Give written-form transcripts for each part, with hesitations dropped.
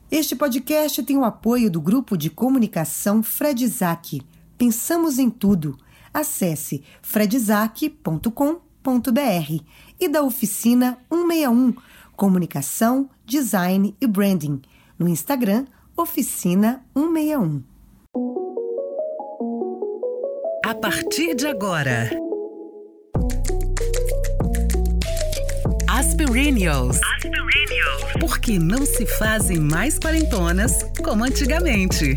Este podcast tem o apoio do Grupo de Comunicação Fred Isaac. Pensamos em tudo. Acesse fredisaac.com.br e da Oficina 161, Comunicação, Design e Branding. No Instagram, Oficina 161. A partir de agora, Aspirinials. Porque não se fazem mais quarentonas como antigamente.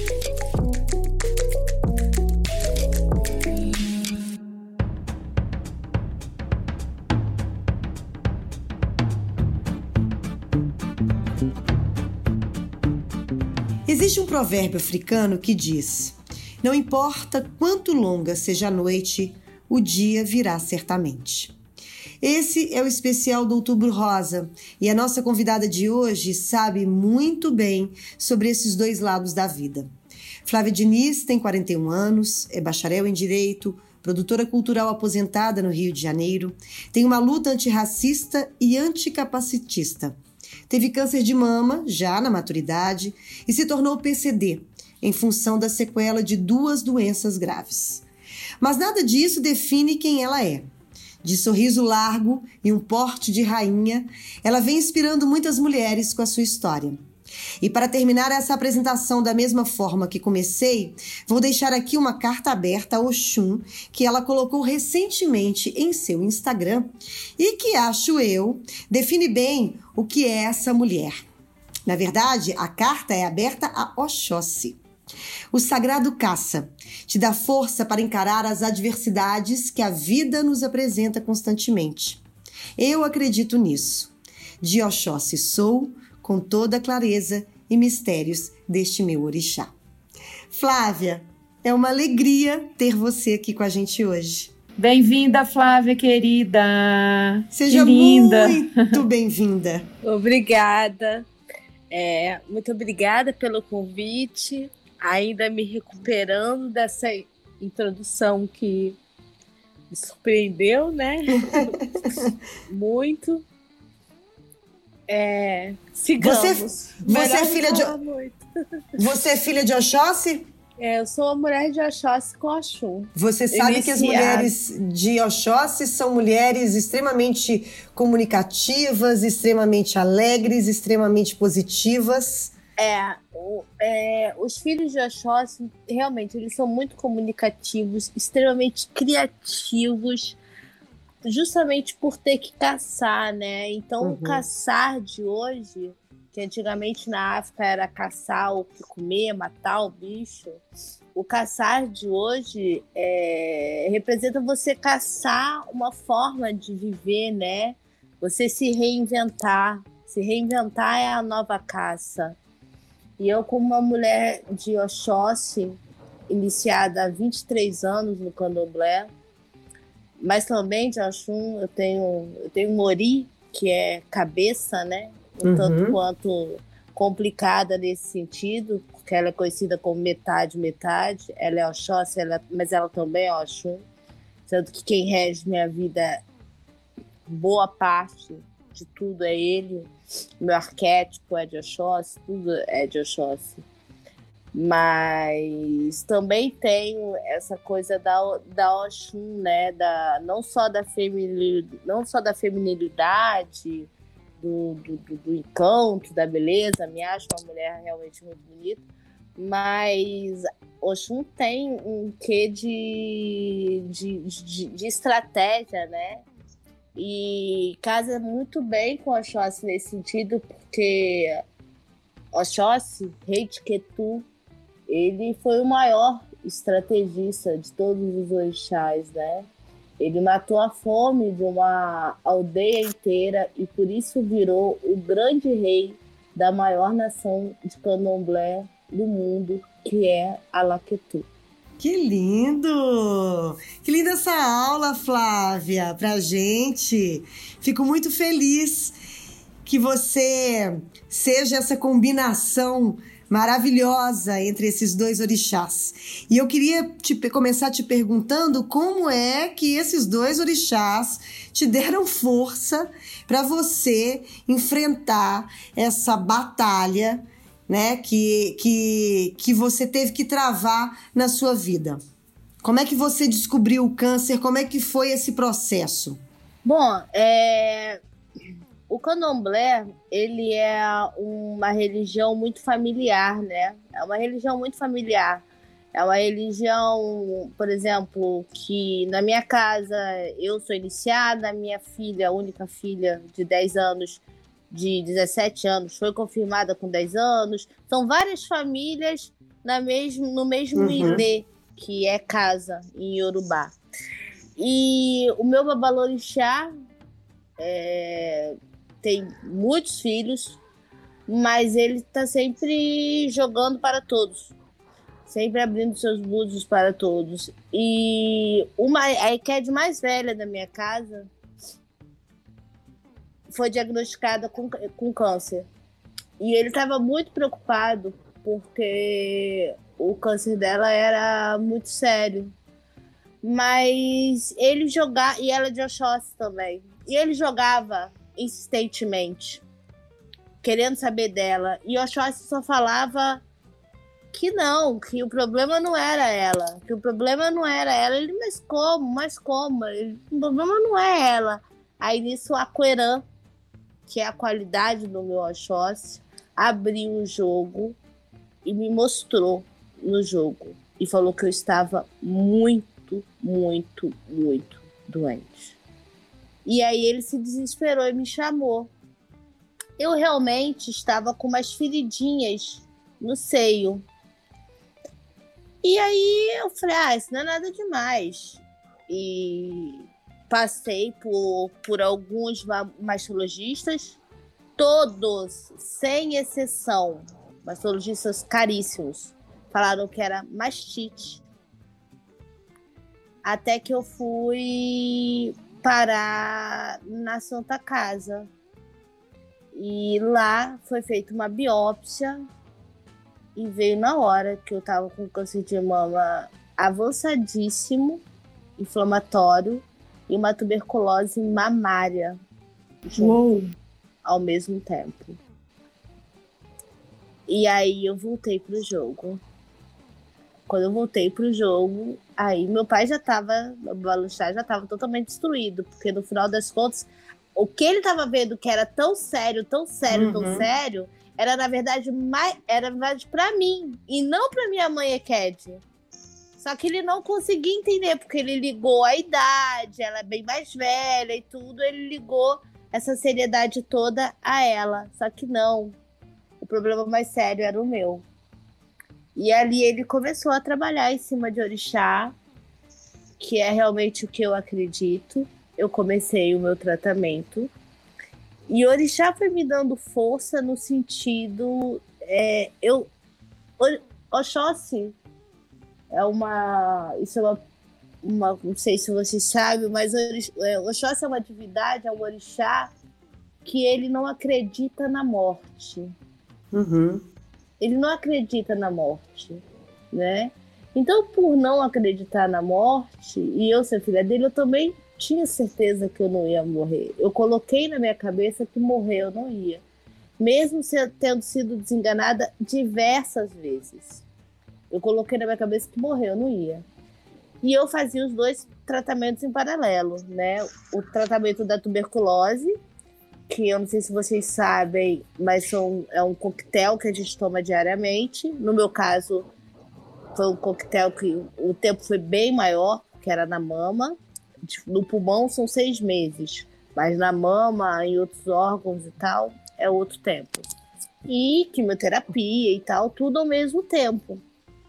Existe um provérbio africano que diz: não importa quanto longa seja a noite, o dia virá certamente. Esse é o especial do Outubro Rosa e a nossa convidada de hoje sabe muito bem sobre esses dois lados da vida. Flávia Diniz tem 41 anos, é bacharel em Direito, produtora cultural aposentada no Rio de Janeiro, tem uma luta antirracista e anticapacitista. Teve câncer de mama, já na maturidade, e se tornou PCD, em função da sequela de 2 doenças graves. Mas nada disso define quem ela é. De sorriso largo e um porte de rainha, ela vem inspirando muitas mulheres com a sua história. E para terminar essa apresentação da mesma forma que comecei, vou deixar aqui uma carta aberta a Oxum, que ela colocou recentemente em seu Instagram e que, acho eu, define bem o que é essa mulher. Na verdade, a carta é aberta a Oxóssi. O sagrado caça te dá força para encarar as adversidades que a vida nos apresenta constantemente. Eu acredito nisso. De Oxóssi sou, com toda a clareza e mistérios deste meu orixá. Flávia, é uma alegria ter você aqui com a gente hoje. Bem-vinda, Flávia, querida. Seja muito bem-vinda. Obrigada. Muito obrigada pelo convite. Ainda me recuperando dessa introdução que me surpreendeu, né? Muito. Sigamos. Você é filha de Oxóssi? Eu sou uma mulher de Oxóssi com Oxum. Você sabe que as mulheres de Oxóssi são mulheres extremamente comunicativas, extremamente alegres, extremamente positivas. Os filhos de Oxóssi, realmente, eles são muito comunicativos, extremamente criativos, justamente por ter que caçar, né? Então, o caçar de hoje, que antigamente na África era caçar o que comer, matar o bicho, o caçar de hoje representa você caçar uma forma de viver, né? Você se reinventar. Se reinventar é a nova caça. E eu, como uma mulher de Oxóssi, iniciada há 23 anos no Candomblé, mas também de Oxum, eu tenho Mori, que é cabeça, né? Um tanto quanto complicada nesse sentido, porque ela é conhecida como metade. Ela é Oxóssi, mas ela também é Oxum. Sendo que quem rege minha vida, boa parte de tudo é ele. Meu arquétipo é de Oxóssi, tudo é de Oxóssi. Mas também tenho essa coisa da Oxum, né? Não só da feminilidade, do encanto, da beleza. Me acho uma mulher realmente muito bonita. Mas Oxum tem um quê de estratégia, né? E casa muito bem com Oxóssi nesse sentido, porque Oxóssi, rei de Ketu, ele foi o maior estrategista de todos os orixás, né? Ele matou a fome de uma aldeia inteira e por isso virou o grande rei da maior nação de candomblé do mundo, que é Alaketu. Que lindo! Que linda essa aula, Flávia, pra gente. Fico muito feliz que você seja essa combinação maravilhosa entre esses dois orixás. E eu queria começar te perguntando como é que esses dois orixás te deram força para você enfrentar essa batalha né, que você teve que travar na sua vida? Como é que você descobriu o câncer? Como é que foi esse processo? Bom, o candomblé, ele é uma religião muito familiar, né? É uma religião muito familiar. É uma religião, por exemplo, que na minha casa eu sou iniciada, a minha filha, a única filha de 10 anos, de 17 anos, foi confirmada com 10 anos. São várias famílias no mesmo ilê, que é casa, em Iorubá. E o meu babalorixá tem muitos filhos, mas ele está sempre jogando para todos. Sempre abrindo seus búzios para todos. E a Eked mais velha da minha casa foi diagnosticada com câncer. E ele estava muito preocupado porque o câncer dela era muito sério. Mas ele jogava... E ela é de Oxóssi também. E ele jogava insistentemente, querendo saber dela. E Oxóssi só falava... que não, que o problema não era ela, Ele, mas como? O problema não é ela. Aí nisso a Aquerã, que é a qualidade do meu Oxóssi, abriu o jogo e me mostrou no jogo. E falou que eu estava muito, muito, muito doente. E aí ele se desesperou e me chamou. Eu realmente estava com umas feridinhas no seio. E aí eu falei, isso não é nada demais. E passei por alguns mastologistas, todos, sem exceção, mastologistas caríssimos, falaram que era mastite. Até que eu fui parar na Santa Casa. E lá foi feita uma biópsia e veio na hora que eu tava com câncer de mama avançadíssimo, inflamatório, e uma tuberculose mamária ao mesmo tempo. E aí eu voltei pro jogo. Quando eu voltei pro jogo, aí meu pai meu balustrade já tava totalmente destruído, porque no final das contas, o que ele tava vendo que era tão sério, era na verdade para mim e não para minha mãe Eked. Só que ele não conseguia entender, porque ele ligou a idade, ela é bem mais velha e tudo, ele ligou essa seriedade toda a ela. Só que não, o problema mais sério era o meu. E ali ele começou a trabalhar em cima de orixá, que é realmente o que eu acredito. Eu comecei o meu tratamento. E orixá foi me dando força no sentido... Oxóssi é uma... Isso é uma... Não sei se vocês sabem, mas Oxóssi é uma divindade, é um orixá que ele não acredita na morte. Ele não acredita na morte, né? Então, por não acreditar na morte, e eu ser filha dele, eu também tinha certeza que eu não ia morrer. Eu coloquei na minha cabeça que morrer eu não ia. Mesmo tendo sido desenganada diversas vezes. Eu coloquei na minha cabeça que morrer eu não ia. E eu fazia os dois tratamentos em paralelo, né? O tratamento da tuberculose, que eu não sei se vocês sabem, mas é um coquetel que a gente toma diariamente. No meu caso, foi um coquetel que o tempo foi bem maior, que era na mama. No pulmão são 6 meses, mas na mama, em outros órgãos e tal, é outro tempo. E quimioterapia e tal, tudo ao mesmo tempo.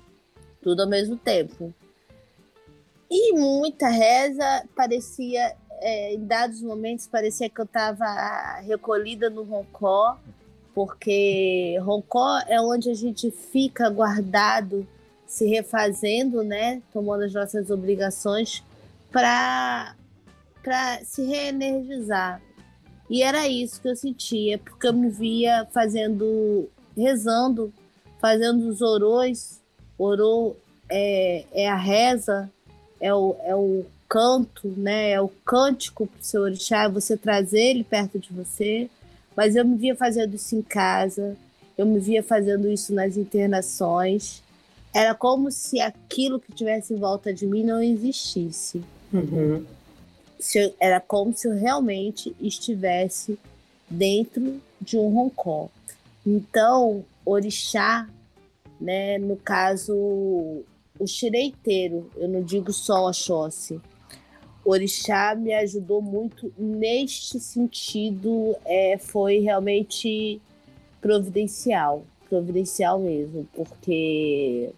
E muita reza, parecia... em dados momentos parecia que eu estava recolhida no Roncó, porque Roncó é onde a gente fica guardado, se refazendo, né? Tomando as nossas obrigações para se reenergizar. E era isso que eu sentia, porque eu me via rezando, fazendo os orôs. Orô é a reza, é o canto, né? É o cântico para o seu orixá, você trazer ele perto de você. Mas eu me via fazendo isso em casa. eu me via fazendo isso nas internações. Era como se aquilo que tivesse em volta de mim não existisse. Uhum. Era como se eu realmente estivesse dentro de um roncó. Então, orixá, né, no caso, o xireiteiro, eu não digo só o Oxóssi. O orixá me ajudou muito neste sentido, foi realmente providencial mesmo, porque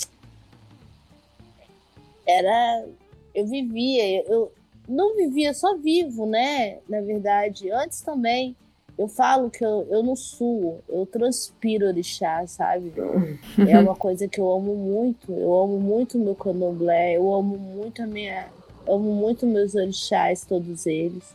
eu não vivia, só vivo, né? Na verdade, antes também, eu falo que eu não suo, eu transpiro orixá, sabe? É uma coisa que eu amo muito o meu candomblé, eu amo muito meus orixás, todos eles.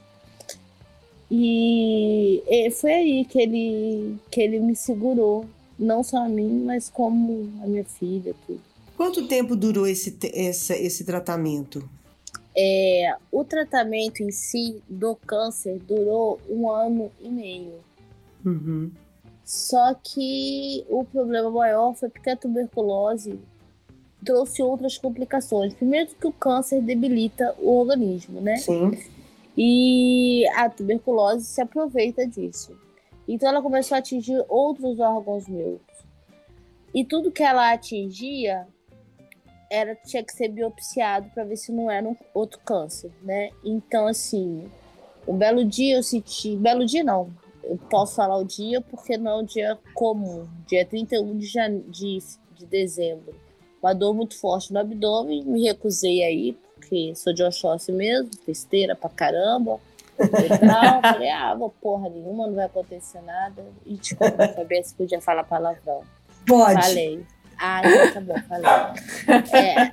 E foi aí que ele me segurou, não só a mim, mas como a minha filha, tudo. Quanto tempo durou esse tratamento? O tratamento em si do câncer durou 1 ano e meio. Uhum. Só que o problema maior foi porque a tuberculose trouxe outras complicações. Primeiro que o câncer debilita o organismo, né? Sim. E a tuberculose se aproveita disso. Então ela começou a atingir outros órgãos meus. E tudo que ela atingia tinha que ser biopsiado para ver se não era um outro câncer, né? Então, assim, um belo dia eu senti... Belo dia não, eu posso falar o dia porque não é um dia comum. Dia 31 de dezembro. Uma dor muito forte no abdômen, me recusei aí, porque sou de Oxóssi mesmo, besteira pra caramba. Falei, vou porra nenhuma, não vai acontecer nada. E desculpa, saber se podia falar palavrão. Pode. Falei. Então tá bom, falei.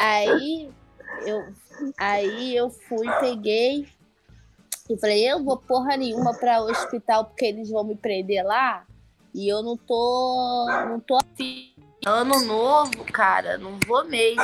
Aí eu fui, peguei e falei, eu vou porra nenhuma pra hospital porque eles vão me prender lá e eu não tô afim. Ano novo, cara, não vou mesmo.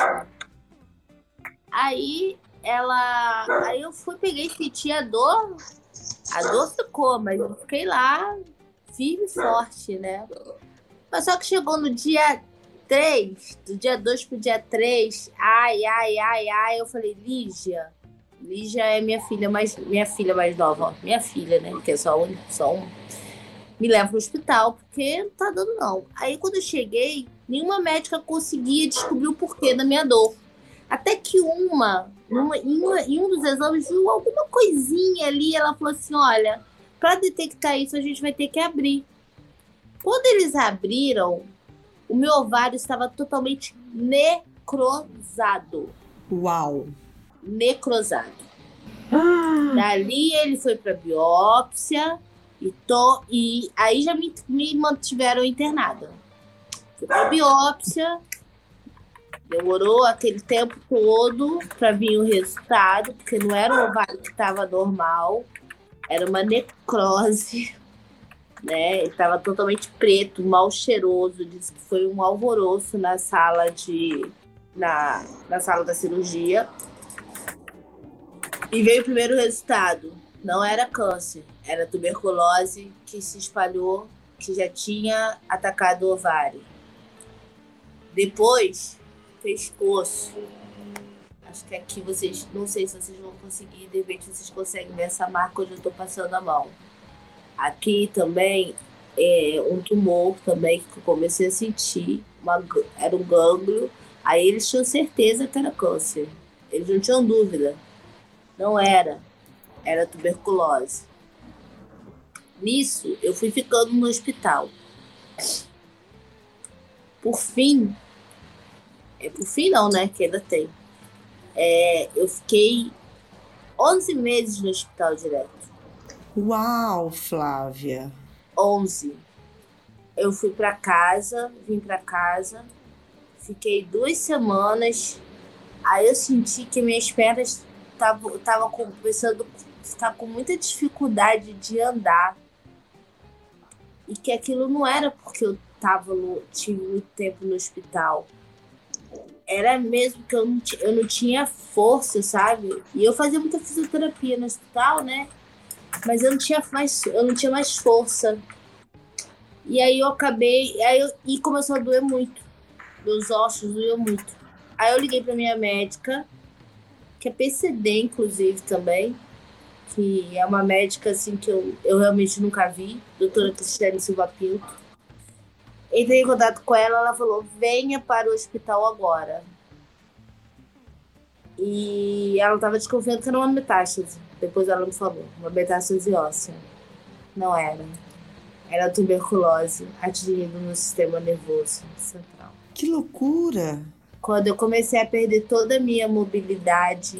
Aí eu fui, peguei, senti a dor ficou, mas eu fiquei lá firme e forte, né? Mas só que chegou no dia 3, do dia 2 pro dia 3, eu falei, Lígia é minha filha mais nova, ó, minha filha, né, que é só um, me leva pro hospital, porque não tá dando não. Aí quando eu cheguei, nenhuma médica conseguia descobrir o porquê da minha dor. Até que em um dos exames, viu alguma coisinha ali, ela falou assim, olha, para detectar isso a gente vai ter que abrir. Quando eles abriram, o meu ovário estava totalmente necrosado. Uau! Necrosado. Dali ele foi para biópsia e aí já me mantiveram internada. Fui para biópsia, demorou aquele tempo todo para vir o resultado, porque não era o ovário que estava normal, era uma necrose. Né? Ele estava totalmente preto, mal cheiroso. Disse que foi um alvoroço na sala da cirurgia. E veio o primeiro resultado. Não era câncer, era tuberculose que se espalhou, que já tinha atacado o ovário. Depois, pescoço. Acho que aqui vocês, não sei se vocês vão conseguir, de repente vocês conseguem ver essa marca onde eu estou passando a mão. Aqui também um tumor também que eu comecei a sentir, era um gânglio. Aí eles tinham certeza que era câncer. Eles não tinham dúvida. Não era tuberculose. Nisso, eu fui ficando no hospital. Por fim não, né, que ainda tem. Eu fiquei 11 meses no hospital direto. Uau, Flávia! 11. Eu vim para casa, fiquei 2 semanas, aí eu senti que minhas pernas estavam começando a ficar com muita dificuldade de andar. E que aquilo não era porque eu tive muito tempo no hospital. Era mesmo que eu não tinha força, sabe? E eu fazia muita fisioterapia no hospital, né? Mas eu não tinha mais força. E aí eu acabei... E começou a doer muito. Meus ossos doíam muito. Aí eu liguei pra minha médica, que é PCD, inclusive, também. Que é uma médica, assim, que eu realmente nunca vi. Doutora Cristiane Silva Pinto. Entrei em contato com ela, ela falou, venha para o hospital agora. E ela estava desconfiando que era uma metástase. Depois ela me falou, uma metástase óssea. Não era. Era tuberculose atingindo no sistema nervoso central. Que loucura! Quando eu comecei a perder toda a minha mobilidade,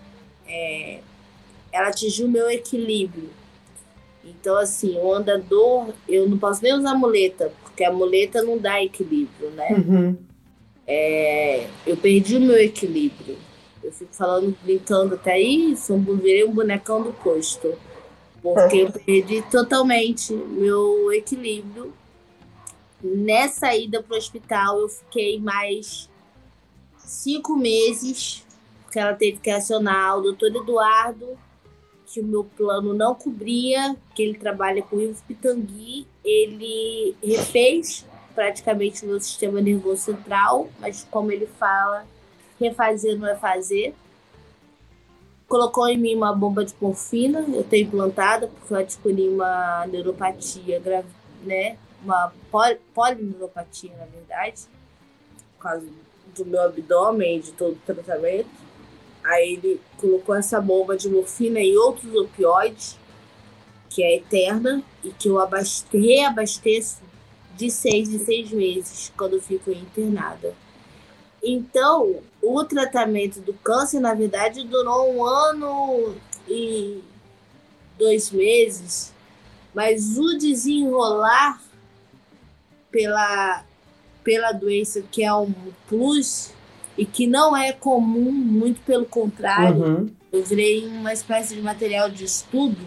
ela atingiu o meu equilíbrio. Então, assim, o andador, eu não posso nem usar muleta, porque a muleta não dá equilíbrio, né? Uhum. Eu perdi o meu equilíbrio. Eu fico falando, brincando até isso, virei um bonecão do posto. Porque eu perdi totalmente meu equilíbrio. Nessa ida para o hospital, eu fiquei mais 5 meses, porque ela teve que acionar o doutor Eduardo, que o meu plano não cobria, que ele trabalha com o Ivo Pitangui. Ele refez praticamente o meu sistema nervoso central, mas como ele fala, refazer não é fazer. Colocou em mim uma bomba de morfina, eu tenho implantada, porque eu adquiri uma neuropatia grave, né? Uma polineuropatia, na verdade, por causa do meu abdômen e de todo o tratamento. Aí ele colocou essa bomba de morfina e outros opioides, que é eterna, e que eu reabasteço de 6 em 6 meses, quando eu fico internada. Então, o tratamento do câncer, na verdade, durou 1 ano e 2 meses, mas o desenrolar pela doença, que é um plus e que não é comum, muito pelo contrário, eu virei uma espécie de material de estudo,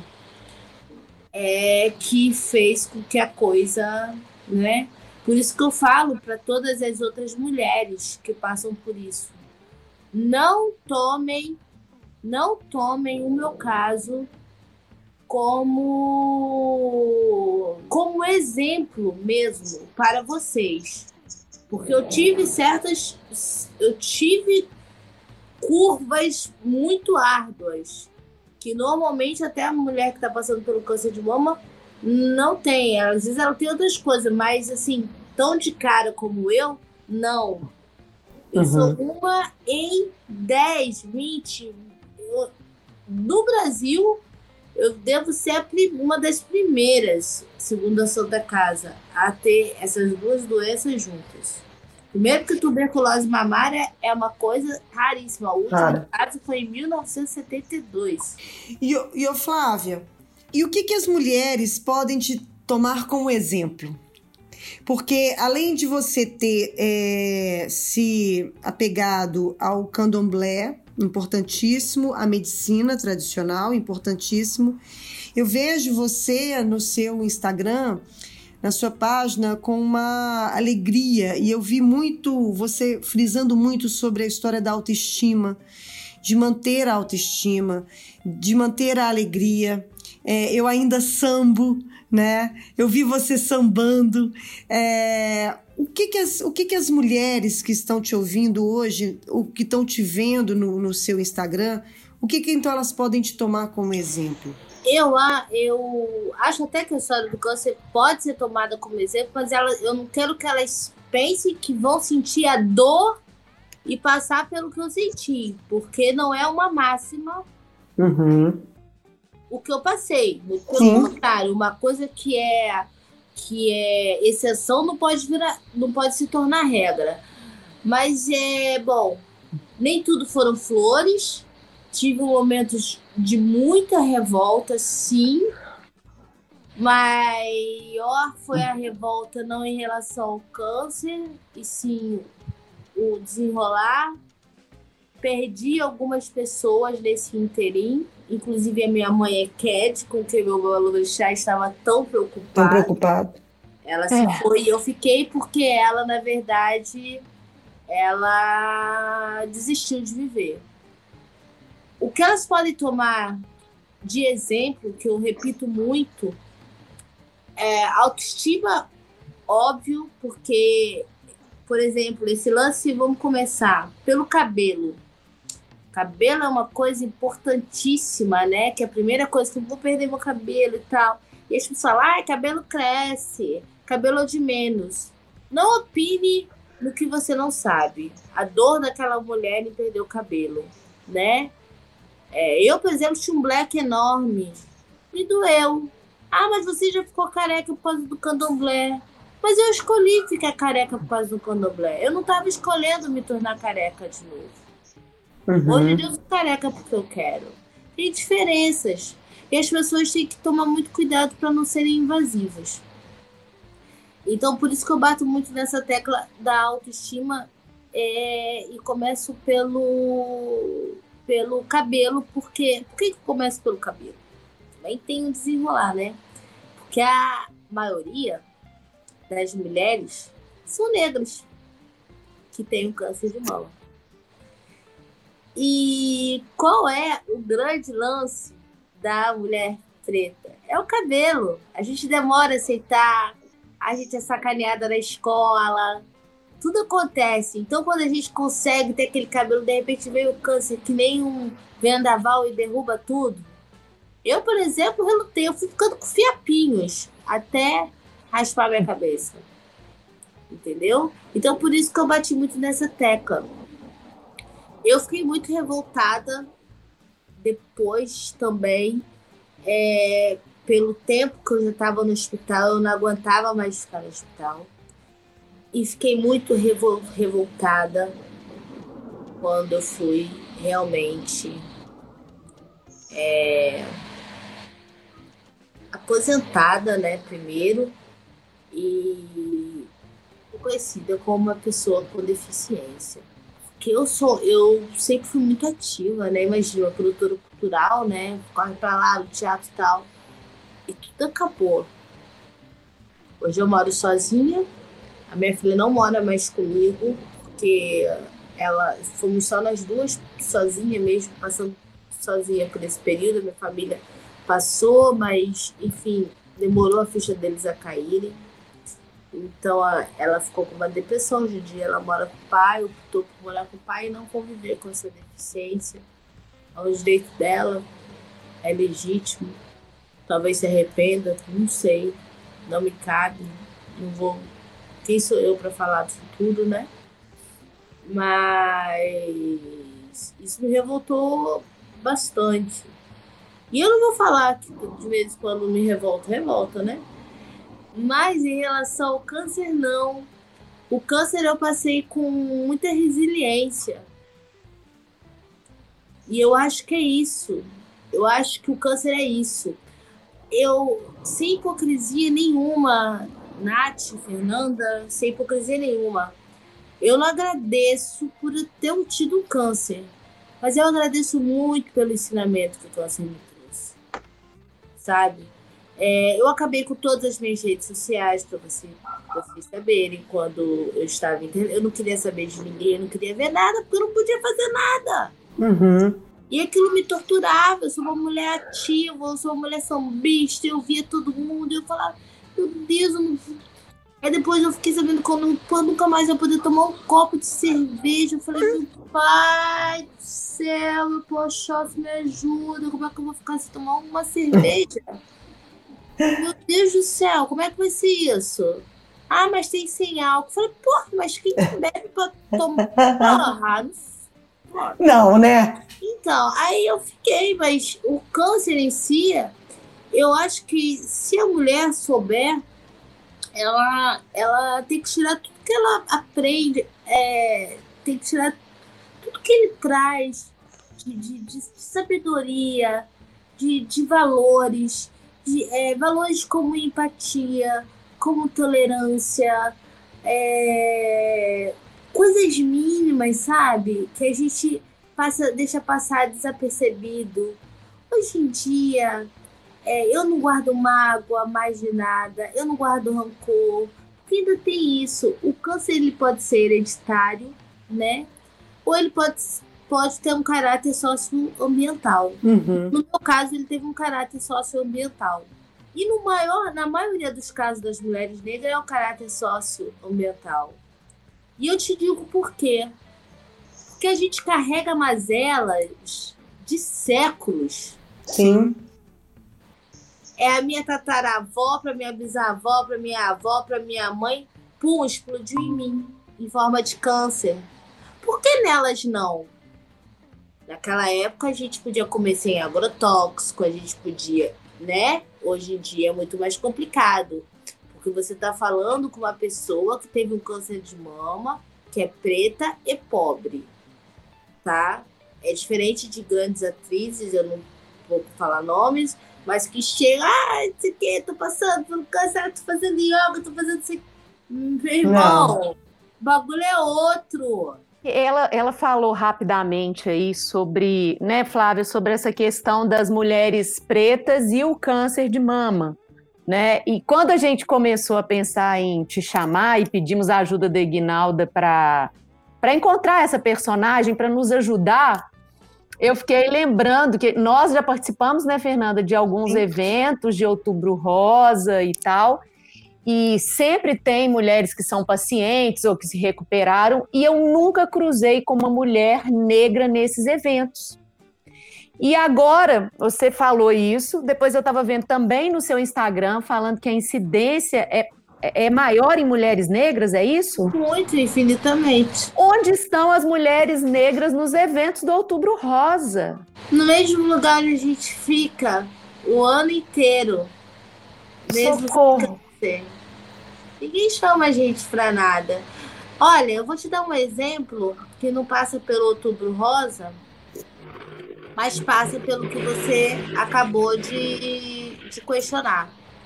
que fez com que a coisa, né? Por isso que eu falo para todas as outras mulheres que passam por isso. Não tomem o meu caso como exemplo mesmo para vocês. Porque eu tive curvas muito árduas, que normalmente até a mulher que está passando pelo câncer de mama não tem. Às vezes ela tem outras coisas, mas assim, tão de cara como eu, não. Eu sou uma em 10, 20. No Brasil, eu devo ser uma das primeiras, segundo a Santa Casa, a ter essas duas doenças juntas. Primeiro que tuberculose mamária é uma coisa raríssima. O último caso foi em 1972. E Flávia, e o que as mulheres podem te tomar como exemplo? Porque além de você ter se apegado ao candomblé, importantíssimo, a medicina tradicional, importantíssimo, eu vejo você no seu Instagram, na sua página, com uma alegria, e eu vi muito você frisando muito sobre a história da autoestima, de manter a autoestima, de manter a alegria. Eu ainda sambo, né? Eu vi você sambando. O que as mulheres que estão te ouvindo hoje, o que estão te vendo no seu Instagram, o que então elas podem te tomar como exemplo? Eu acho até que a história do câncer pode ser tomada como exemplo, mas eu não quero que elas pensem que vão sentir a dor e passar pelo que eu senti, porque não é uma máxima o que eu passei. Pelo contrário, uma coisa que é exceção não pode se tornar regra. Mas bom, nem tudo foram flores. Tive momentos de muita revolta, sim. Maior foi a revolta não em relação ao câncer, e sim o desenrolar. Perdi algumas pessoas nesse interim, inclusive a minha mãe Ked, com quem meu valorixá estava tão preocupado. Ela se foi e eu fiquei porque ela, na verdade, ela desistiu de viver. O que elas podem tomar de exemplo, que eu repito muito, autoestima óbvio, porque, por exemplo, esse lance, vamos começar pelo cabelo. Cabelo é uma coisa importantíssima, né? Que é a primeira coisa que eu vou perder meu cabelo e tal. E as pessoas falam, cabelo cresce, cabelo é de menos. Não opine no que você não sabe. A dor daquela mulher em perder o cabelo, né? Eu, por exemplo, tinha um black enorme. Me doeu. Mas você já ficou careca por causa do candomblé. Mas eu escolhi ficar careca por causa do candomblé. Eu não estava escolhendo me tornar careca de novo. Hoje eu sou careca porque eu quero. Tem diferenças. E as pessoas têm que tomar muito cuidado para não serem invasivas. Então, por isso que eu bato muito nessa tecla da autoestima e começo pelo cabelo. Por que eu começo pelo cabelo? Também tem um desenrolar, né? Porque a maioria das mulheres são negras que têm o câncer de mama. E qual é o grande lance da mulher preta? É o cabelo. A gente demora a aceitar, a gente é sacaneada na escola, tudo acontece. Então, quando a gente consegue ter aquele cabelo, de repente veio o câncer que nem um vendaval e derruba tudo. Eu, por exemplo, relutei. Eu fui ficando com fiapinhos até raspar minha cabeça. Entendeu? Então, por isso que eu bati muito nessa tecla. Eu fiquei muito revoltada depois também, pelo tempo que eu já estava no hospital, eu não aguentava mais ficar no hospital. E fiquei muito revoltada quando eu fui realmente aposentada, né, primeiro, e reconhecida como uma pessoa com deficiência. Que eu sempre fui muito ativa, né? Imagina, uma produtora cultural, né? Corre pra lá, no teatro e tal. E tudo acabou. Hoje eu moro sozinha. A minha filha não mora mais comigo, porque fomos só nós duas, sozinha mesmo, passando sozinha por esse período. A minha família passou, mas, enfim, demorou a ficha deles a caírem. Então, ela ficou com uma depressão. Hoje em dia, ela mora com o pai, optou por morar com o pai e não conviver com essa deficiência. É um direito dela, é legítimo. Talvez se arrependa, não sei. Não me cabe, não vou. Quem sou eu para falar do futuro, né? Mas isso me revoltou bastante. E eu não vou falar que de vez em quando me revolta, né? Mas em relação ao câncer, não. O câncer eu passei com muita resiliência. E eu acho que é isso. Eu acho que o câncer é isso. Eu, sem hipocrisia nenhuma, Nath, Fernanda, sem hipocrisia nenhuma, eu não agradeço por eu ter tido um câncer. Mas eu agradeço muito pelo ensinamento que o câncer me trouxe. Sabe? Eu acabei com todas as minhas redes sociais, para vocês saberem, quando eu estava internada. Eu não queria saber de ninguém, eu não queria ver nada, porque eu não podia fazer nada. E aquilo me torturava. Eu sou uma mulher ativa, eu sou uma mulher sambista, eu via todo mundo, eu falava, meu Deus, eu não... Aí depois eu fiquei sabendo que eu nunca mais ia poder tomar um copo de cerveja. Eu falei, meu pai do céu, meu Poxoff, me ajuda, como é que eu vou ficar sem tomar uma cerveja? Meu Deus do céu, como é que vai ser isso? Mas tem sem álcool. Eu falei, porra, mas quem bebe pra tomar? Porra, não, né? Então, aí eu fiquei, mas o câncer em si, eu acho que se a mulher souber, ela tem que tirar tudo que ela aprende, tem que tirar tudo que ele traz de sabedoria, de valores, valores como empatia, como tolerância, coisas mínimas, sabe? Que a gente deixa passar desapercebido. Hoje em dia, eu não guardo mágoa mais de nada, eu não guardo rancor, porque ainda tem isso. O câncer ele pode ser hereditário, né? Ou ele pode ter um caráter socioambiental. No meu caso, ele teve um caráter socioambiental. E na maioria dos casos das mulheres negras é o caráter socioambiental. E eu te digo por quê. Porque a gente carrega mazelas de séculos. Sim. É a minha tataravó, para minha bisavó, para minha avó, para minha mãe, pum, explodiu em mim, em forma de câncer. Por que nelas não? Naquela época a gente podia comer sem agrotóxico, a gente podia, né? Hoje em dia é muito mais complicado, porque você está falando com uma pessoa que teve um câncer de mama, que é preta e pobre, tá? É diferente de grandes atrizes, eu não vou falar nomes, mas que chega, isso aqui, tô passando pelo câncer, tô fazendo yoga, tô fazendo isso aqui. Meu irmão, o bagulho é outro. Ela falou rapidamente aí sobre, né, Flávia, sobre essa questão das mulheres pretas e o câncer de mama, né? E quando a gente começou a pensar em te chamar e pedimos a ajuda da Ignalda para encontrar essa personagem, para nos ajudar, eu fiquei lembrando que nós já participamos, né, Fernanda, de alguns eventos de Outubro Rosa e tal, e sempre tem mulheres que são pacientes ou que se recuperaram, e eu nunca cruzei com uma mulher negra nesses eventos. E agora, você falou isso, depois eu estava vendo também no seu Instagram, falando que a incidência é maior em mulheres negras, é isso? Muito, infinitamente. Onde estão as mulheres negras nos eventos do Outubro Rosa? No mesmo lugar onde a gente fica o ano inteiro. Mesmo Socorro. Ninguém chama a gente pra nada. Olha, eu vou te dar um exemplo que não passa pelo Outubro Rosa, mas passa pelo que você acabou de questionar,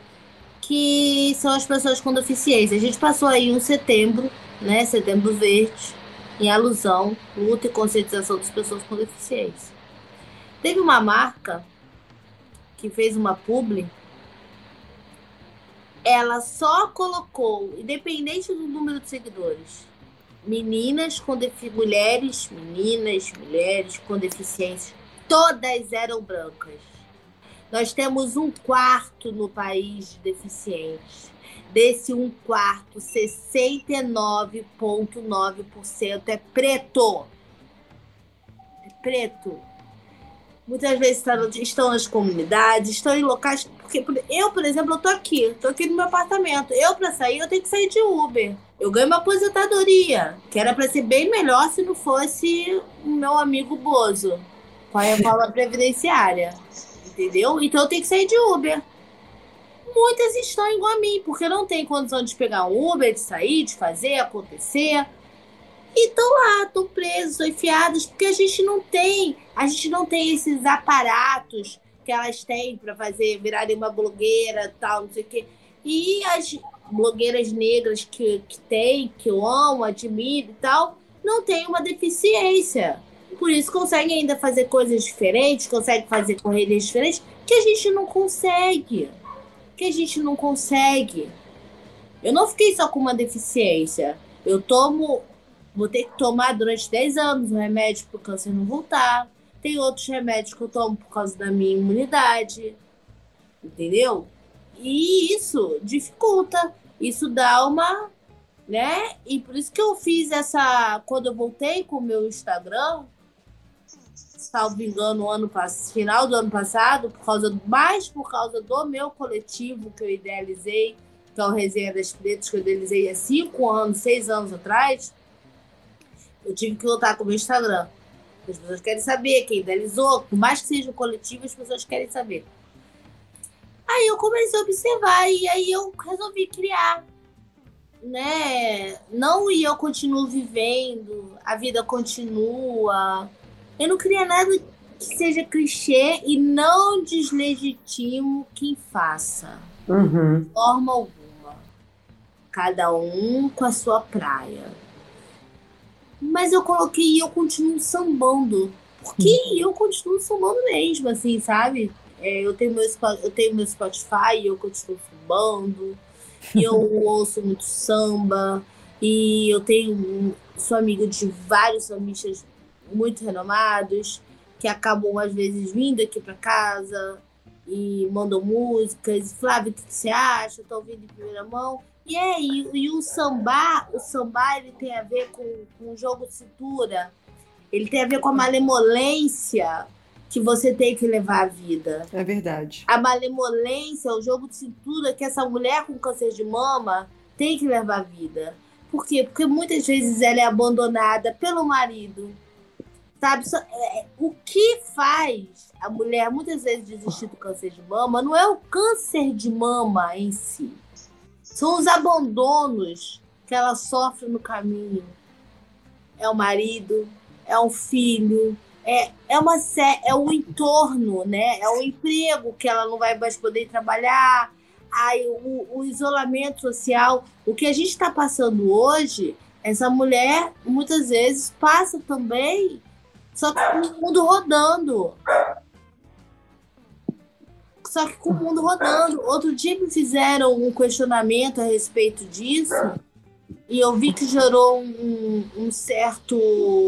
que são as pessoas com deficiência. A gente passou aí um setembro, né, Setembro Verde, em alusão, luta e conscientização das pessoas com deficiência. Teve uma marca que fez uma publi, ela só colocou, independente do número de seguidores, mulheres com deficiência, todas eram brancas. Nós temos 1/4 no país de deficientes. Desse 1/4, 69,9% é preto. É preto. Muitas vezes estão nas comunidades, estão em locais... Porque eu, por exemplo, eu tô aqui no meu apartamento. Para sair, eu tenho que sair de Uber. Eu ganho uma aposentadoria, que era para ser bem melhor se não fosse o meu amigo Bozo, com a reforma previdenciária. Entendeu? Então eu tenho que sair de Uber. Muitas estão igual a mim, porque não tem condição de pegar um Uber, de sair, de fazer, acontecer. E estão lá, estão presos, enfiados, porque a gente não tem esses aparatos que elas têm para fazer, virarem uma blogueira, tal, não sei o quê. E as blogueiras negras que eu amo, admiro e tal, não têm uma deficiência. Por isso conseguem ainda fazer coisas diferentes, conseguem fazer corridas diferentes, que a gente não consegue. Eu não fiquei só com uma deficiência. Vou ter que tomar durante 10 anos um remédio para o câncer não voltar. Tem outros remédios que eu tomo por causa da minha imunidade. Entendeu? E isso dificulta. Isso dá uma... né? E por isso que eu fiz quando eu voltei com o meu Instagram, salvo engano, final do ano passado, por causa do meu coletivo que eu idealizei, que é o Resenha das Pretas, que eu idealizei há 6 anos atrás, eu tive que voltar com o meu Instagram. As pessoas querem saber quem idealizou, por mais que seja um coletivo, as pessoas querem saber. Aí eu comecei a observar e aí eu resolvi criar, né? Não, e eu continuo vivendo, a vida continua. Eu não queria nada que seja clichê e não deslegitimo quem faça. De forma alguma. Cada um com a sua praia. Mas eu coloquei e eu continuo sambando. Porque eu continuo sambando mesmo, assim, sabe? Eu tenho meu Spotify e eu continuo sambando. E eu ouço muito samba. E eu sou amiga de vários sambistas muito renomados, que acabam, às vezes, vindo aqui para casa. e mandou músicas. Flávio, o que você acha? Tô ouvindo em primeira mão. E o samba ele tem a ver com o jogo de cintura. Ele tem a ver com a malemolência que você tem que levar a vida. É verdade. A malemolência, o jogo de cintura que essa mulher com câncer de mama tem que levar a vida. Por quê? Porque muitas vezes ela é abandonada pelo marido. Sabe? O que faz a mulher muitas vezes desistir do câncer de mama não é o câncer de mama em si. São os abandonos que ela sofre no caminho. É o marido, é um filho, é o entorno, né? É o emprego que ela não vai mais poder trabalhar, o isolamento social. O que a gente está passando hoje, essa mulher muitas vezes passa também, só que com o mundo rodando. Outro dia me fizeram um questionamento a respeito disso e eu vi que gerou um certo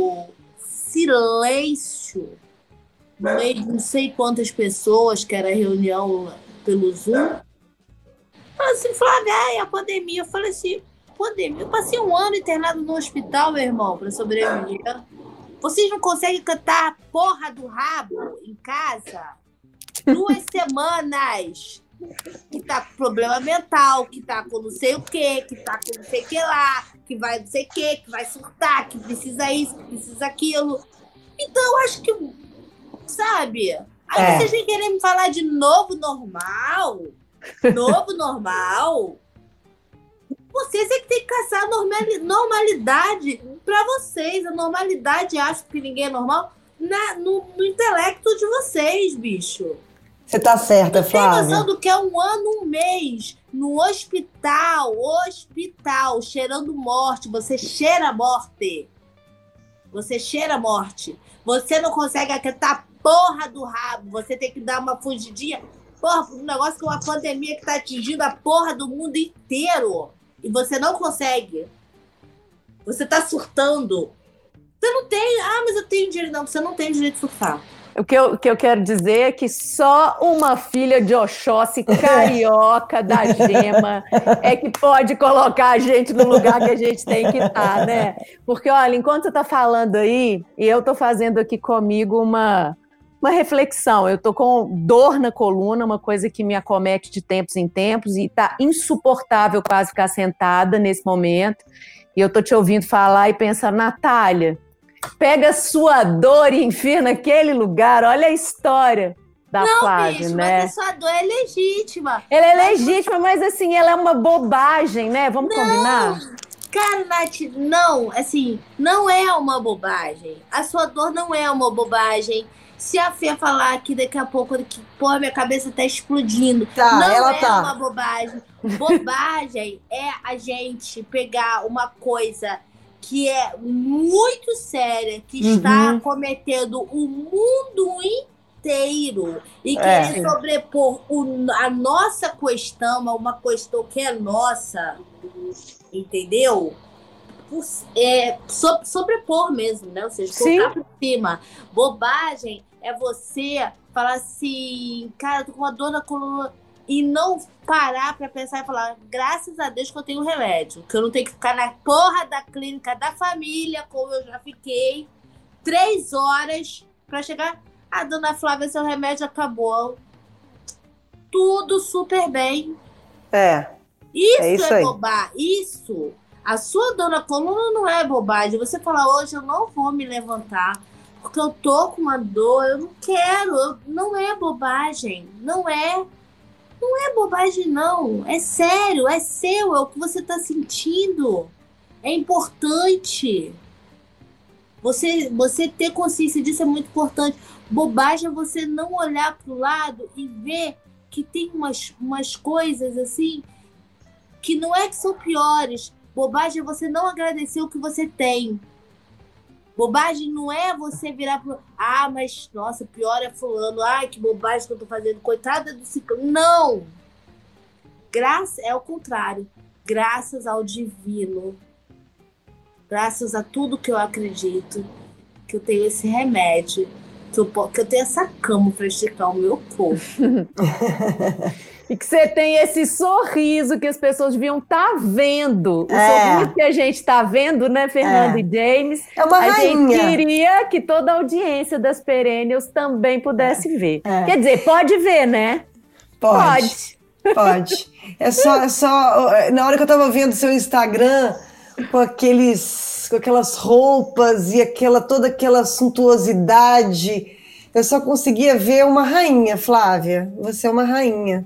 silêncio no meio de não sei quantas pessoas, que era reunião pelo Zoom. Assim, Flávia, a pandemia. Eu falei assim, pandemia? Eu passei 1 ano internado no hospital, meu irmão, para sobreviver. Vocês não conseguem cantar a porra do rabo em casa? 2 semanas que tá com problema mental, que tá com não sei o quê, que tá com não sei o que lá, que vai não sei o quê, que vai surtar, que precisa isso, que precisa aquilo. Então, eu acho que, sabe? Aí vocês vêm querer me falar de novo normal? Novo normal? Vocês é que tem que caçar a normalidade pra vocês. A normalidade, acho que ninguém é normal, no intelecto de vocês, bicho. Você tá certa, Flávia. Tem noção do que é 1 ano, 1 mês, no hospital, cheirando morte. Você cheira morte. Você cheira morte. Você não consegue aquietar a porra do rabo. Você tem que dar uma fugidinha. Porra, um negócio que é uma pandemia que tá atingindo a porra do mundo inteiro. E você não consegue. Você tá surtando. Você não tem... mas eu tenho direito. Não, você não tem direito de surtar. O que eu quero dizer é que só uma filha de Oxóssi carioca da Gema é que pode colocar a gente no lugar que a gente tem que estar, né? Porque, olha, enquanto você está falando aí, e eu estou fazendo aqui comigo uma reflexão. Eu estou com dor na coluna, uma coisa que me acomete de tempos em tempos, e está insuportável quase ficar sentada nesse momento. E eu estou te ouvindo falar e pensando, Natália, pega a sua dor e enfia naquele lugar. Olha a história da Flávia, bicho, né? Mas a sua dor é legítima. Ela é legítima, mas assim, ela é uma bobagem, né? Vamos combinar? Cara, Nath, não, assim, não é uma bobagem. A sua dor não é uma bobagem. Se a Fê falar aqui daqui a pouco que, porra, minha cabeça tá explodindo. Tá, não ela é tá. uma bobagem. Bobagem é a gente pegar uma coisa que é muito séria, que está acometendo o mundo inteiro e querer sobrepor a nossa questão a uma questão que é nossa, entendeu? Sobrepor mesmo, né? Ou seja, colocar por cima. Bobagem é você falar assim, cara, tô com uma dor na coluna, e não parar pra pensar e falar, graças a Deus que eu tenho remédio, que eu não tenho que ficar na porra da clínica da família, como eu já fiquei, 3 horas pra chegar, dona Flávia, seu remédio acabou. Tudo super bem. Isso é bobagem. Isso. A sua dor na coluna não é bobagem. Você fala, hoje eu não vou me levantar, porque eu tô com uma dor, eu não quero. Não é bobagem. Não é bobagem, não. É sério, é seu, é o que você tá sentindo. É importante. Você ter consciência disso é muito importante. Bobagem é você não olhar pro lado e ver que tem umas coisas assim que não é que são piores. Bobagem é você não agradecer o que você tem. Bobagem não é você virar pro... mas, nossa, pior é fulano. Ai, que bobagem que eu tô fazendo. Coitada do ciclo. Não! É o contrário. Graças ao divino. Graças a tudo que eu acredito. Que eu tenho esse remédio. que eu tenho essa cama para esticar o meu corpo. E que você tem esse sorriso que as pessoas deviam estar vendo. O sorriso que a gente está vendo, né, Fernanda e James? É uma rainha. A gente queria que toda a audiência das Perennials também pudesse ver. Quer dizer, pode ver, né? Pode. É só... Na hora que eu estava vendo seu Instagram, com aquelas roupas e toda aquela suntuosidade, eu só conseguia ver uma rainha, Flávia. Você é uma rainha.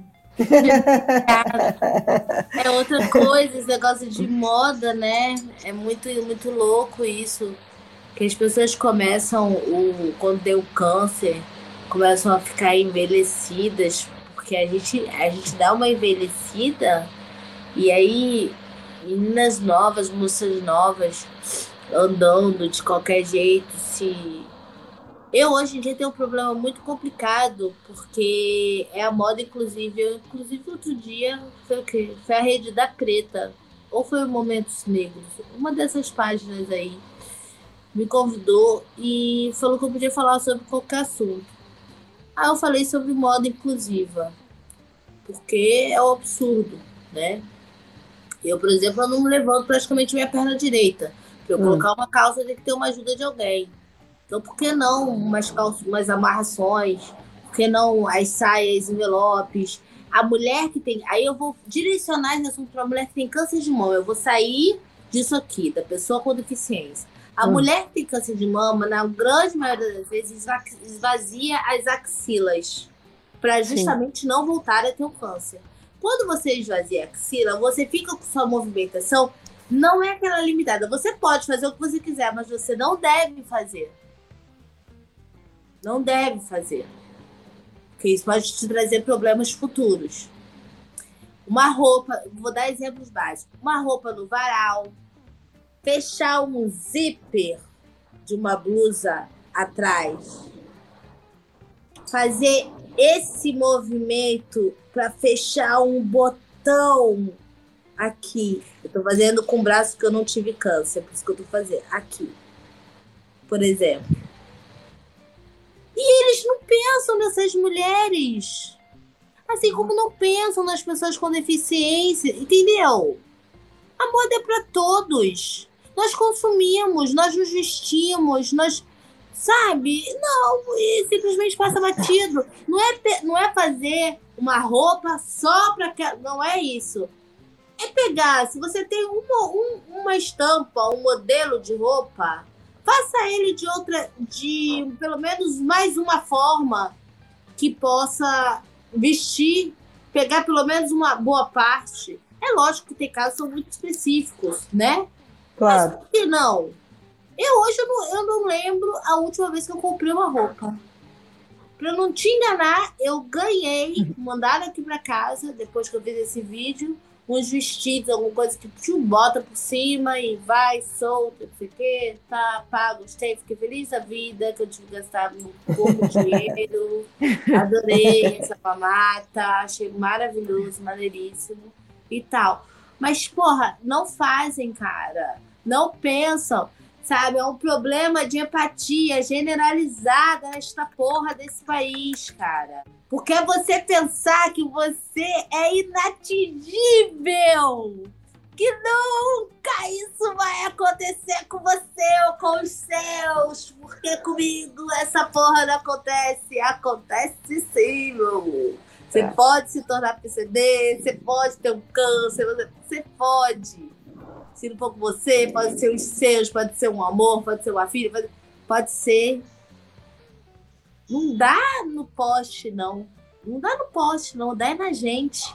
É outra coisa, esse negócio de moda, né? É muito, muito louco isso. Que as pessoas começam, quando deu câncer, começam a ficar envelhecidas, porque a gente dá uma envelhecida e aí meninas novas, moças novas, andando de qualquer jeito, Eu hoje em dia tenho um problema muito complicado, porque é a moda, inclusive outro dia, foi o quê? Foi a Rede da Preta, ou foi o Momentos Negros, uma dessas páginas aí, me convidou e falou que eu podia falar sobre qualquer assunto. Aí eu falei sobre moda inclusiva, porque é um absurdo, né? Eu, por exemplo, eu não levanto praticamente minha perna direita. Para eu colocar uma calça, tem que ter uma ajuda de alguém. Então, por que não umas amarrações? Por que não as saias, envelopes? A mulher que tem... Aí eu vou direcionar esse assunto para a mulher que tem câncer de mama. Eu vou sair disso aqui, da pessoa com deficiência. A mulher que tem câncer de mama, na grande maioria das vezes, esvazia as axilas para justamente não voltar a ter o câncer. Quando você esvazia a axila, você fica com sua movimentação, não é aquela limitada. Você pode fazer o que você quiser, mas você não deve fazer. Não deve fazer. Porque isso pode te trazer problemas futuros. Uma roupa, vou dar exemplos básicos. Uma roupa no varal, fechar um zíper de uma blusa atrás, fazer esse movimento para fechar um botão aqui. Eu tô fazendo com o braço que eu não tive câncer, por isso que eu tô fazendo aqui, por exemplo. E eles não pensam nessas mulheres, assim como não pensam nas pessoas com deficiência, entendeu? A moda é para todos. Nós consumimos, nós nos vestimos, nós, sabe? Não, e simplesmente passa batido. Não é fazer uma roupa só para que... Não é isso. É pegar, se você tem uma estampa, um modelo de roupa, faça ele de pelo menos mais uma forma que possa vestir, pegar pelo menos uma boa parte. É lógico que tem casos que são muito específicos, né? Claro. Mas por que não? Hoje eu não lembro a última vez que eu comprei uma roupa. Pra não te enganar, eu ganhei, mandaram aqui pra casa, depois que eu fiz esse vídeo, uns vestidos, alguma coisa que tu bota por cima e vai, solta, não sei o quê, tá, pago, gostei, fiquei feliz da vida, que eu tive gastado um pouco de dinheiro, adorei essa mamata, achei maravilhoso, maneiríssimo e tal. Mas, porra, não fazem, cara, não pensam, sabe? É um problema de empatia generalizada nesta porra desse país, cara. Porque é você pensar que você é inatingível. Que nunca isso vai acontecer com você ou com os seus. Porque comigo essa porra não acontece. Acontece sim, meu amor. Você pode se tornar PCD, você pode ter um câncer, você pode. Se não for com você, pode ser os seus, pode ser um amor, pode ser uma filha, pode ser. Não dá no poste, não. Não dá no poste, não. Dá na gente.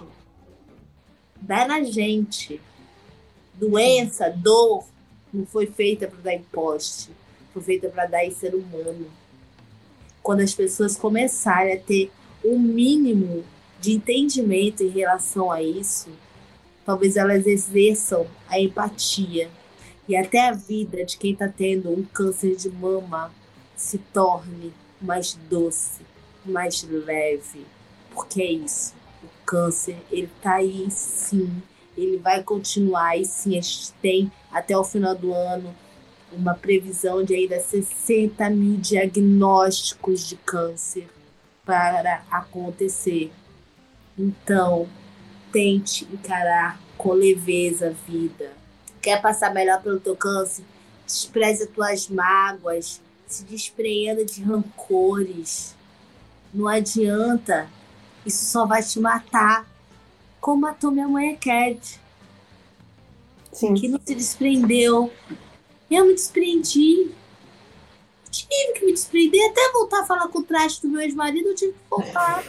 Dá na gente. Doença, dor, não foi feita para dar em poste. Foi feita para dar em ser humano. Quando as pessoas começarem a ter um mínimo de entendimento em relação a isso, talvez elas exerçam a empatia. E até a vida de quem está tendo um câncer de mama se torne mais doce, mais leve. Porque é isso. O câncer, ele tá aí sim. Ele vai continuar. E sim, a gente tem até o final do ano uma previsão de ainda 60 mil diagnósticos de câncer para acontecer. Então, tente encarar com leveza a vida. Quer passar melhor pelo teu câncer? Despreze as tuas mágoas, se despreenda de rancores. Não adianta, isso só vai te matar. Como matou minha mãe, a Cat. Sim. Que não se desprendeu. Eu me desprendi. Tive que me desprender, até voltar a falar com o traste do meu ex-marido, eu tive que voltar.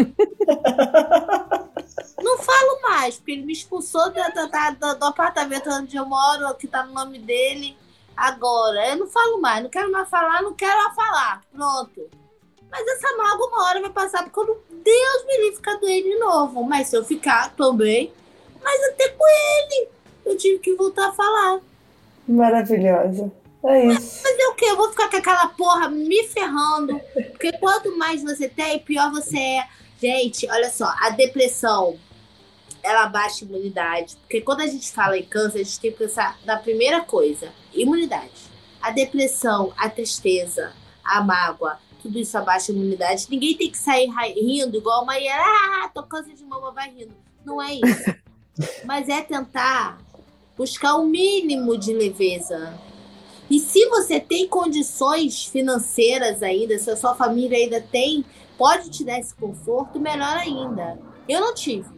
Não falo mais, porque ele me expulsou do apartamento onde eu moro, que tá no nome dele. Agora, eu não falo mais, não quero mais falar, não quero mais falar. Pronto. Mas essa mágoa uma hora vai passar, porque quando Deus me livre ficar doente de novo. Mas se eu ficar também, mas até com ele, eu tive que voltar a falar. Maravilhosa. É isso. Mas é o quê? Eu vou ficar com aquela porra me ferrando. Porque quanto mais você tem, pior você é. Gente, olha só, a depressão, ela baixa a imunidade. Porque quando a gente fala em câncer, a gente tem que pensar na primeira coisa, imunidade. A depressão, a tristeza, a mágoa, tudo isso abaixa a imunidade. Ninguém tem que sair rindo igual uma tô câncer de mama, vai rindo. Não é isso. Mas é tentar buscar o mínimo de leveza. E se você tem condições financeiras ainda, se a sua família ainda tem, pode te dar esse conforto, melhor ainda. Eu não tive.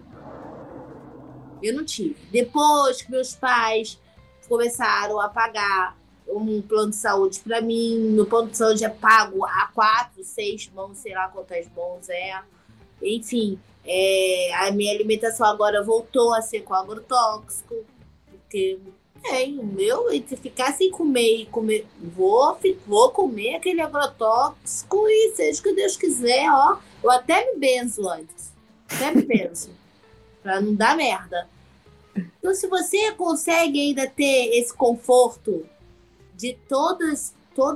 Depois que meus pais começaram a pagar um plano de saúde para mim, meu plano de saúde é pago a 4, 6 mãos, sei lá quantas mãos é. Enfim, a minha alimentação agora voltou a ser com agrotóxico, porque o meu, entre ficar sem comer e comer, vou comer aquele agrotóxico e seja o que Deus quiser, ó. Eu até me benzo antes. Pra não dar merda. Então, se você consegue ainda ter esse conforto de todos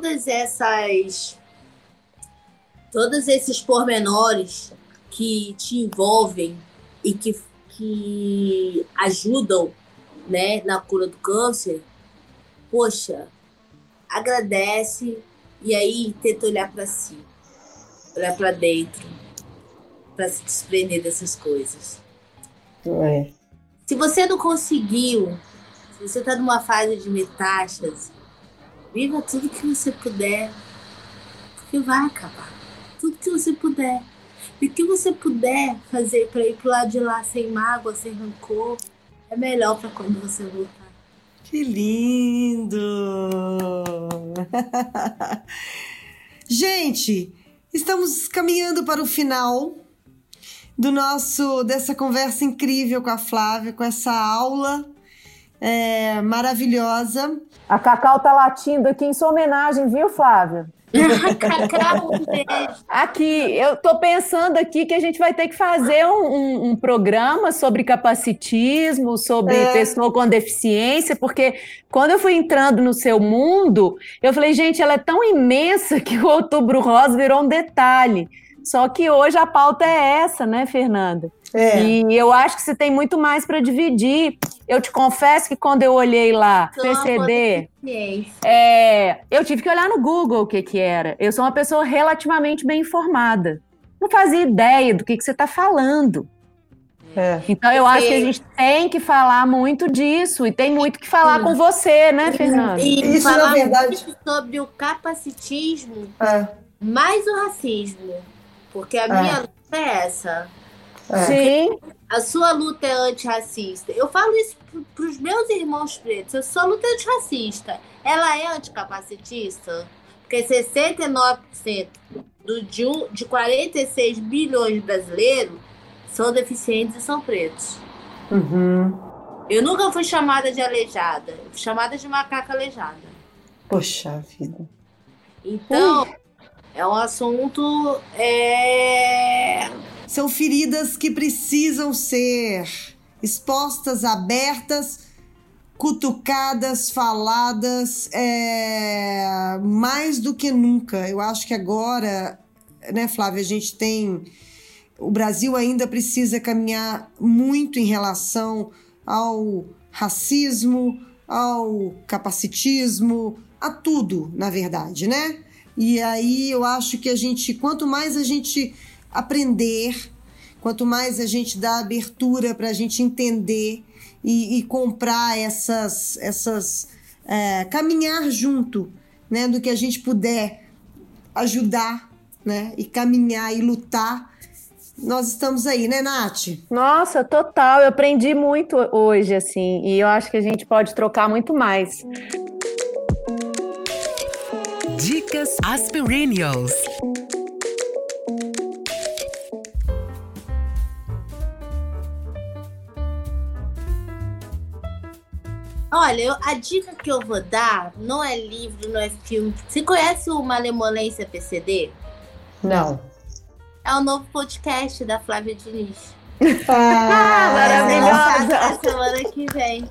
esses pormenores que te envolvem e que ajudam, né, na cura do câncer, poxa, agradece e aí tenta olhar para si, olhar para dentro, para se desprender dessas coisas. Se você não conseguiu, se você está numa fase de metástase, viva tudo que você puder, porque vai acabar. Tudo que você puder. E o que você puder fazer para ir pro lado de lá sem mágoa, sem rancor, é melhor para quando você voltar. Que lindo! Gente, estamos caminhando para o final dessa conversa incrível com a Flávia, com essa aula maravilhosa. A Cacau tá latindo aqui em sua homenagem, viu, Flávia? Cacau, um beijo. Aqui, eu tô pensando aqui que a gente vai ter que fazer um programa sobre capacitismo, sobre pessoa com deficiência, porque quando eu fui entrando no seu mundo, eu falei, gente, ela é tão imensa que o Outubro Rosa virou um detalhe. Só que hoje a pauta é essa, né, Fernanda? E eu acho que você tem muito mais para dividir. Eu te confesso que quando eu olhei lá, PCD, eu tive que olhar no Google o que era. Eu sou uma pessoa relativamente bem informada. Não fazia ideia do que você está falando. Então eu acho que a gente tem que falar muito disso e tem muito que falar com você, né, Fernanda? E isso, falar na verdade, muito sobre o capacitismo, mais o racismo. Porque a minha luta é essa. Sim. A sua luta é antirracista. Eu falo isso para os meus irmãos pretos. A sua luta é antirracista. Ela é anticapacitista? Porque 69% de 46 bilhões de brasileiros são deficientes e são pretos. Uhum. Eu nunca fui chamada de aleijada. Eu fui chamada de macaca aleijada. Poxa vida. Então, é um assunto... São feridas que precisam ser expostas, abertas, cutucadas, faladas, mais do que nunca. Eu acho que agora, né, Flávia, o Brasil ainda precisa caminhar muito em relação ao racismo, ao capacitismo, a tudo, na verdade, né? E aí eu acho que quanto mais a gente aprender, quanto mais a gente dá abertura para a gente entender e comprar caminhar junto, né? Do que a gente puder ajudar, né? E caminhar e lutar, nós estamos aí, né, Nath? Nossa, total, eu aprendi muito hoje, assim, e eu acho que a gente pode trocar muito mais. Dicas Aspirinials. Olha, a dica que eu vou dar não é livro, não é filme. Você conhece o Malemolência PCD? Não. É o novo podcast da Flávia Diniz. Maravilhosa! A semana que vem.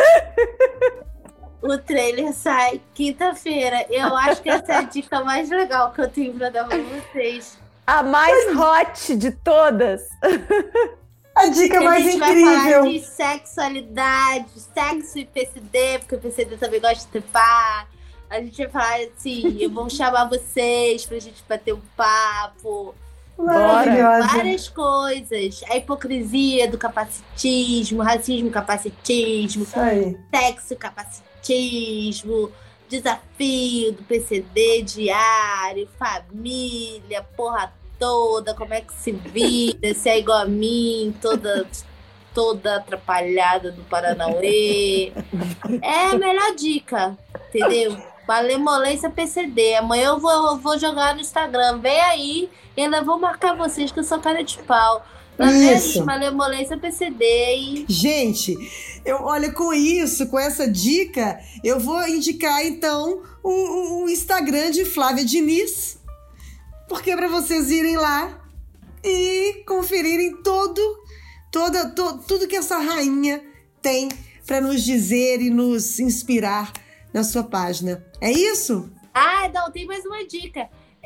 O trailer sai quinta-feira. Eu acho que essa é a dica mais legal que eu tenho pra dar pra vocês. A mais hot de todas. A dica mais incrível. A gente vai falar de sexualidade, sexo e PCD, porque o PCD também gosta de trepar. A gente vai falar assim, vamos chamar vocês pra gente bater um papo. Maravilhosa. Várias coisas. A hipocrisia do capacitismo, racismo capacitismo, sexo capacitismo, desafio do PCD diário, família, porra toda, como é que se vira, se é igual a mim, toda atrapalhada do Paranauê. É a melhor dica, entendeu? Malemolência PCD. Amanhã eu vou jogar no Instagram. Vem aí e ainda vou marcar vocês que eu sou cara de pau. Isso. Malemolência PCD. E... Gente, olha, com essa dica, eu vou indicar então o Instagram de Flávia Diniz, porque é para vocês irem lá e conferirem tudo que essa rainha tem para nos dizer e nos inspirar na sua página. É isso? Não, tem mais uma dica.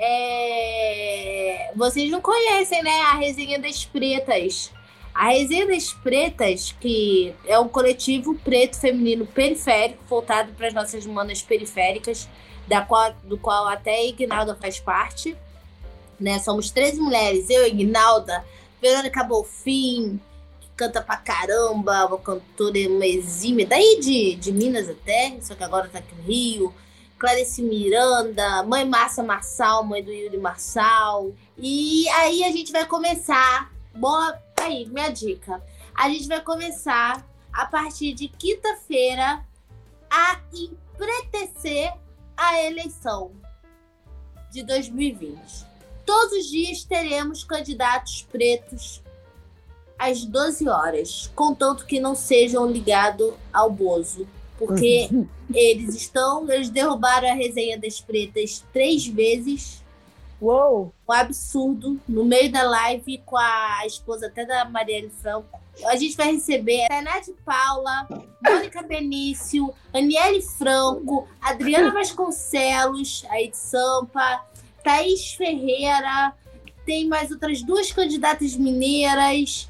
Vocês não conhecem, né? A Resenha das Pretas. A Resenha das Pretas, que é um coletivo preto feminino periférico, voltado para as nossas manas periféricas, do qual até a Ignalda faz parte. Né? Somos 13 mulheres, eu, Ignalda, Verônica Bolfin, que canta pra caramba, uma cantora, uma exímia, daí de Minas até, só que agora tá aqui no Rio. Clarice Miranda, mãe Márcia Marçal, mãe do Yuri Marçal. E aí a gente vai começar, minha dica. A gente vai começar a partir de quinta-feira a empretecer a eleição de 2020. Todos os dias teremos candidatos pretos às 12 horas, contanto que não sejam ligados ao Bozo. Porque eles derrubaram a Resenha das Pretas 3 vezes. Uou! Um absurdo. No meio da live com a esposa até da Marielle Franco. A gente vai receber Tainá de Paula, Mônica Benício, Aniele Franco, Adriana Vasconcelos, aí de Sampa, Thaís Ferreira, tem mais outras 2 candidatas mineiras,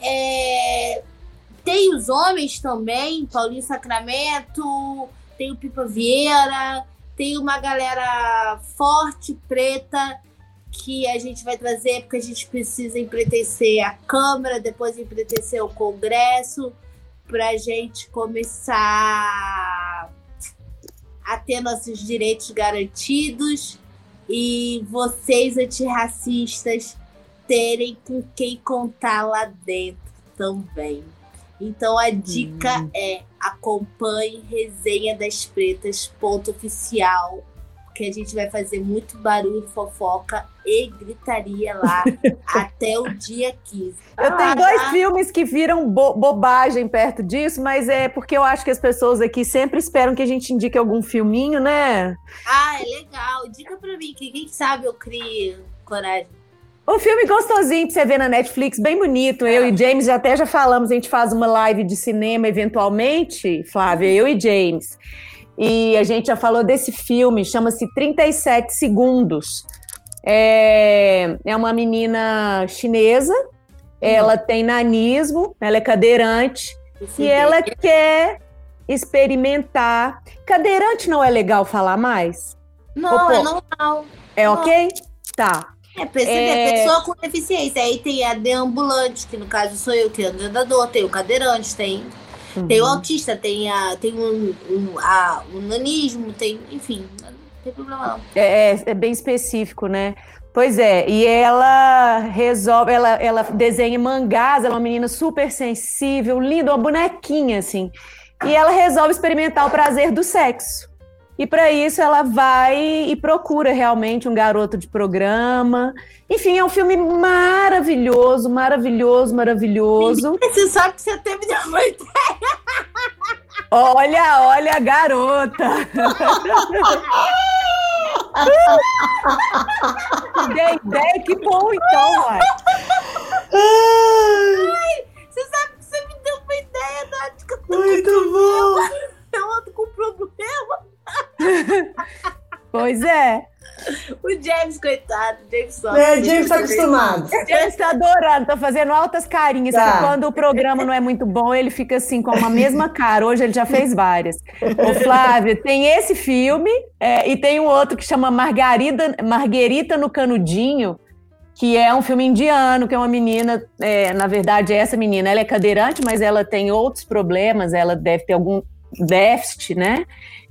tem os homens também, Paulinho Sacramento, tem o Pipa Vieira, tem uma galera forte, preta, que a gente vai trazer, porque a gente precisa empretecer a Câmara, depois empretecer o Congresso, para a gente começar a ter nossos direitos garantidos e vocês, antirracistas, terem com quem contar lá dentro também. Então a dica é: acompanhe Resenha das Pretas, .oficial, porque a gente vai fazer muito barulho, fofoca e gritaria lá até o dia 15. Eu tenho 2 filmes que viram bobagem perto disso, mas é porque eu acho que as pessoas aqui sempre esperam que a gente indique algum filminho, né? É legal. Dica pra mim, que quem sabe eu crio coragem. Um filme gostosinho pra você ver na Netflix, bem bonito. Eu e James já falamos, a gente faz uma live de cinema eventualmente, Flávia, eu e James. E a gente já falou desse filme, chama-se 37 Segundos. É uma menina chinesa, ela tem nanismo, ela é cadeirante, e ela quer experimentar. Cadeirante não é legal falar mais? Não, é normal. É ok? Tá. Pessoa com deficiência. Aí tem a deambulante, que no caso sou eu, que é o andador, tem o cadeirante, tem o autista, tem o nanismo, enfim, não tem problema não. É bem específico, né? Pois é, e ela resolve, ela desenha mangás, ela é uma menina super sensível, linda, uma bonequinha, assim. E ela resolve experimentar o prazer do sexo. E para isso ela vai e procura realmente um garoto de programa. Enfim, é um filme maravilhoso, maravilhoso, maravilhoso. Você sabe que você teve uma ideia. Olha, garota. Dei ideia, que bom então, uai. Você sabe que você me deu uma ideia, Nath, que eu tô Muito bom. Eu ando com problema. Pois é. O James, coitado, James tá acostumado. O James tá adorando, tá fazendo altas carinhas, Tá. porque quando o programa não é muito bom, ele fica assim, com a mesma cara. Hoje ele já fez várias. Ô, Flávia, tem esse filme, e tem um outro que chama Marguerita no Canudinho, que é um filme indiano, que é uma menina, na verdade, essa menina, ela é cadeirante, mas ela tem outros problemas, ela deve ter algum déficit, né?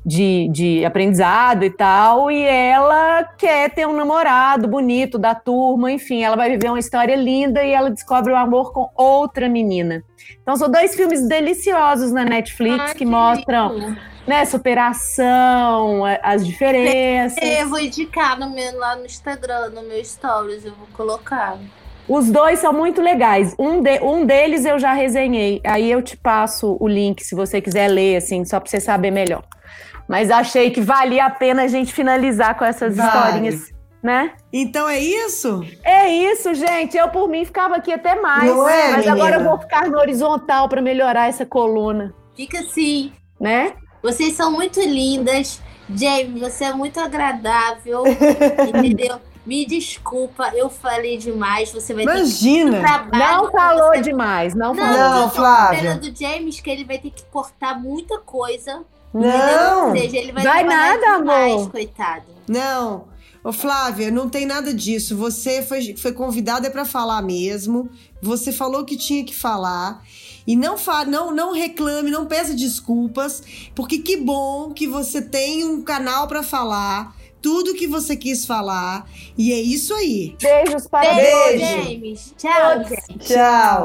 De aprendizado e tal, e ela quer ter um namorado bonito da turma, enfim, ela vai viver uma história linda e ela descobre o amor com outra menina. Então são 2 filmes deliciosos na Netflix que mostram, né, superação, as diferenças. Eu vou indicar lá no Instagram, no meu stories, eu vou colocar. Os 2 são muito legais. Um deles eu já resenhei, aí eu te passo o link se você quiser ler, assim, só para você saber melhor. Mas achei que valia a pena a gente finalizar com essas historinhas, né? Então é isso? É isso, gente. Eu, por mim, ficava aqui até mais. Não é, mas menina? agora eu vou ficar no horizontal para melhorar essa coluna. Fica assim. Né? Vocês são muito lindas. Jamie, você é muito agradável. Entendeu? Me desculpa, eu falei demais. Você vai Imagina. ter que trabalho. Não falou demais, não falou. Não, Flávia. Do James, que ele vai ter que cortar muita coisa. Não. Ou seja, ele vai nada, demais, amor. coitado. Não. Ô, Flávia, não tem nada disso. Você foi convidada para falar mesmo. Você falou que tinha que falar. E não reclame, não peça desculpas, porque que bom que você tem um canal para falar tudo que você quis falar. E é isso aí. Beijos para Beijo, James. Tchau, gente. Tchau.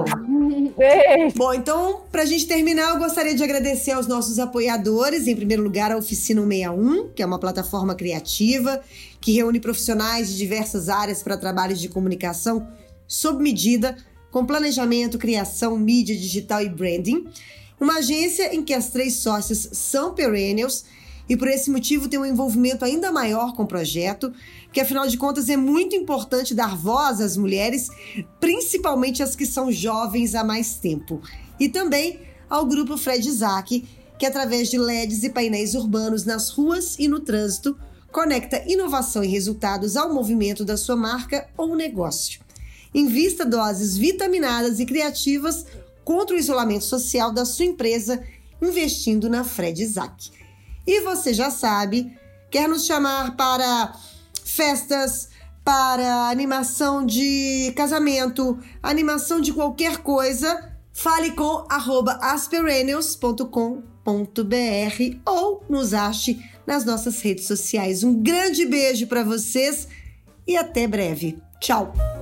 Beijo. Bom, então, pra gente terminar, eu gostaria de agradecer aos nossos apoiadores. Em primeiro lugar, a Oficina 161, que é uma plataforma criativa que reúne profissionais de diversas áreas para trabalhos de comunicação sob medida, com planejamento, criação, mídia digital e branding. Uma agência em que as 3 sócias são perennials e por esse motivo tem um envolvimento ainda maior com o projeto, que afinal de contas é muito importante dar voz às mulheres, principalmente as que são jovens há mais tempo. E também ao grupo Fred Isaac, que através de LEDs e painéis urbanos nas ruas e no trânsito, conecta inovação e resultados ao movimento da sua marca ou negócio. Invista doses vitaminadas e criativas contra o isolamento social da sua empresa, investindo na Fred Isaac. E você já sabe, quer nos chamar para festas, para animação de casamento, animação de qualquer coisa, fale com @asperennials.com.br ou nos ache nas nossas redes sociais. Um grande beijo para vocês e até breve. Tchau!